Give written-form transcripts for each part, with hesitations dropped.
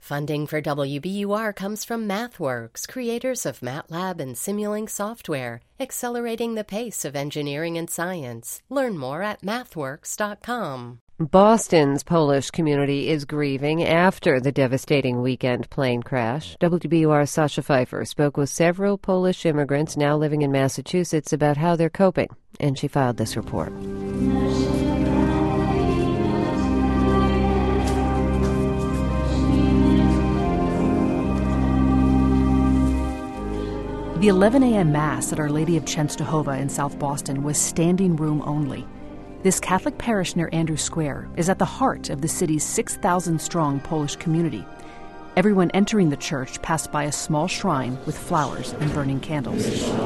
Funding for WBUR comes from MathWorks, creators of MATLAB and Simulink software, accelerating the pace of engineering and science. Learn more at mathworks.com. Boston's Polish community is grieving after the devastating weekend plane crash. WBUR's Sasha Pfeiffer spoke with several Polish immigrants now living in Massachusetts about how they're coping, and she filed this report. The 11 a.m. Mass at Our Lady of Częstochowa in South Boston was standing room only. This Catholic parish near Andrew Square is at the heart of the city's 6,000-strong Polish community. Everyone entering the church passed by a small shrine with flowers and burning candles.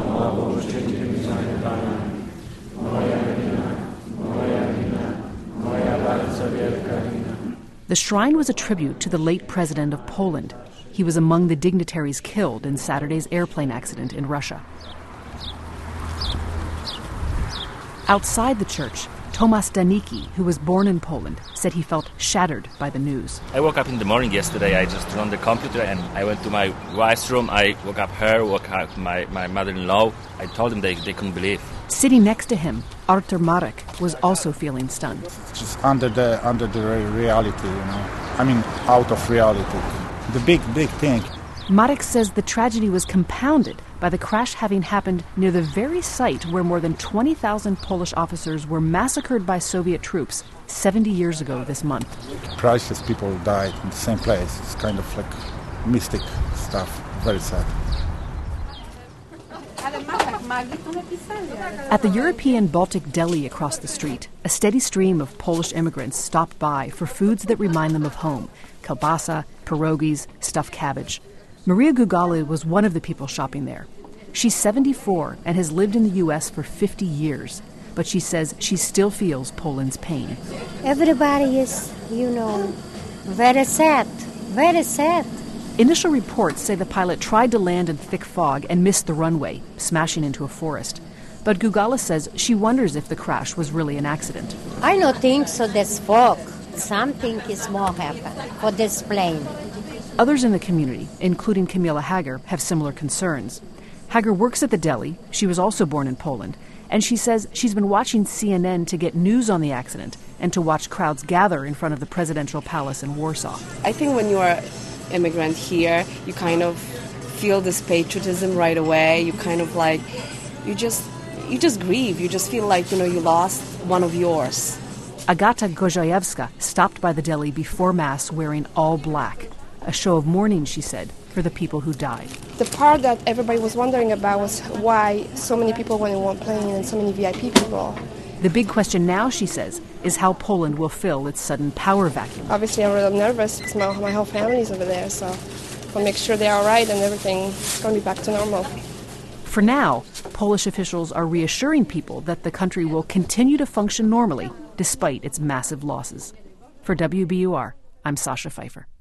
The shrine was a tribute to the late president of Poland. He was among the dignitaries killed in Saturday's airplane accident in Russia. Outside the church, Tomasz Danicki, who was born in Poland, said he felt shattered by the news. I woke up in the morning yesterday. I just turned on the computer and I went to my wife's room. I woke up her, woke up my mother-in-law. I told them they couldn't believe. Sitting next to him, Artur Marek was also feeling stunned. Just under the reality, I mean, out of reality. The big thing. Marek says the tragedy was compounded by the crash having happened near the very site where more than 20,000 Polish officers were massacred by Soviet troops 70 years ago this month. Priceless people died in the same place. It's kind of like mystic stuff. Very sad. At the European Baltic Deli across the street, a steady stream of Polish immigrants stopped by for foods that remind them of home: kielbasa, pierogies, stuffed cabbage. Maria Gugale was one of the people shopping there. She's 74 and has lived in the U.S. for 50 years, but she says she still feels Poland's pain. Everybody is, very sad, very sad. Initial reports say the pilot tried to land in thick fog and missed the runway, smashing into a forest. But Gugala says she wonders if the crash was really an accident. I don't think so, there's fog. Something is more happened for this plane. Others in the community, including Camila Hager, have similar concerns. Hager works at the deli. She was also born in Poland. And she says she's been watching CNN to get news on the accident and to watch crowds gather in front of the presidential palace in Warsaw. I think when you're an immigrant here, you kind of feel this patriotism right away. You kind of like, you just grieve. You just feel like, you lost one of yours. Agata Gojajewska stopped by the deli before Mass wearing all black. A show of mourning, she said, for the people who died. The part that everybody was wondering about was why so many people went in one plane and so many VIP people. The big question now, she says, is how Poland will fill its sudden power vacuum. Obviously, I'm really nervous because my whole family's over there, so I'll make sure they're all right and everything's going to be back to normal. For now, Polish officials are reassuring people that the country will continue to function normally despite its massive losses. For WBUR, I'm Sasha Pfeiffer.